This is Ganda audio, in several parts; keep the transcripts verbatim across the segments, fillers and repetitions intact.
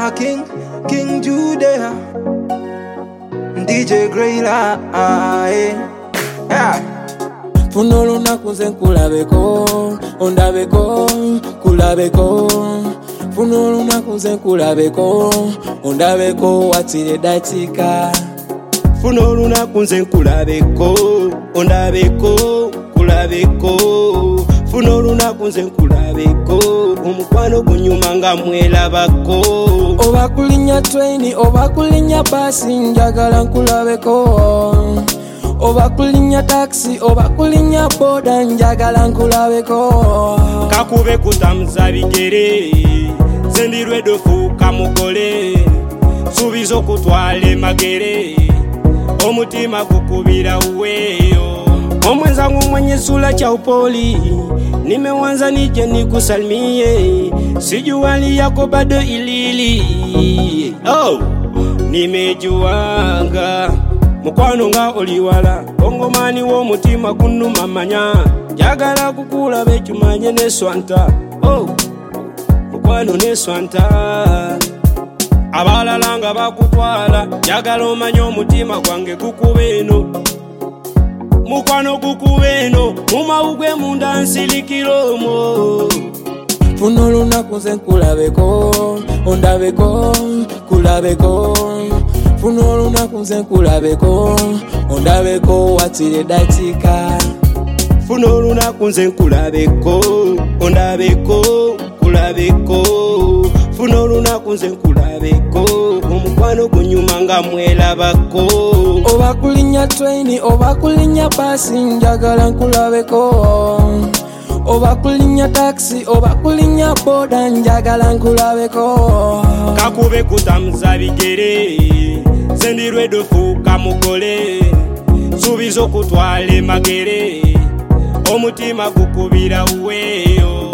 a King, King Judah, D J Grayla, eh, yeah. Funo lunaku nze nkulabeko, ondabeko, kulabeko. Funo lunaku nze nkulabeko, ondabeko watire datika. Funo lunaku nze nkulabeko, ondabeko, kulabeko. Funo lunaku nze nkulabeko, omukwano gunyuma nga mwelabako. Oba kulinya train, oba kulinya basi, njagala nkulabeko. Oba kulinya taxi, oba kulinya boda, njagala nkulabeko. Kakube kutamuza bigere, zendirwe dofuka mugole. Subizo kutwale magere, omutima kukubira uweyo. Omwenzangu mwenye sura cha upoli, nimewanza nije nikusalimie. Sijuali yako bado ilili, oh, nimejuanga mukwano nga oliwala. Ongomani wo mutima kunuma manya, jagala kukula bechumanye ne swanta, oh, mukwano ne swanta. Abalala nga bakutwala, jagala omanye omutima gwange gukubeno. Mukwano gukubeno, mumawugwe munda nsilikiromo. Funo lunaku nze nkulabeko, ondabeko, kulabeko. Funo lunaku nze nkulabeko, ondabeko watire datika. Funo lunaku nze nkulabeko, ondabeko, kulabeko. Funo lunaku nze nkulabeko, omukwano gunyuma nga mwelabako. Oba kulinya train, oba kulinya basi, njagala nkulabeko. Oba kulinya taxi, oba kulinya boda, njagala nkulabeko. Kakube kutamuza bigere, zendirwe dofuka mugole. Subizo kutwale magere, omutima gukubira uweyo.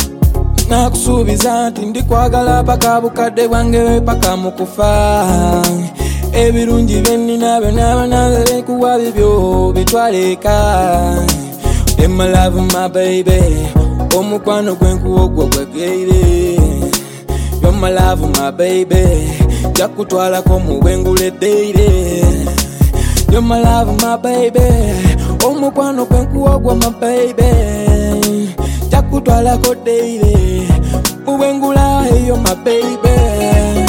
Nakusubiza nti ndikwagala paka bukadde bwange paka mukufa. Ebirungi byenina byonna nabe kuwa bibyo bitwaleka. In my love, my baby, omukwano gwenkuwo gwo gwegeire. You're my love, my baby, jakutwalako mu bwengule deire. You're my love, my baby, omukwano gwenkuwo gwo my baby, jakutwalako deire mu bwengula. You're my baby,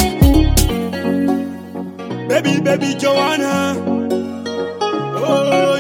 baby, baby Joanna, oh.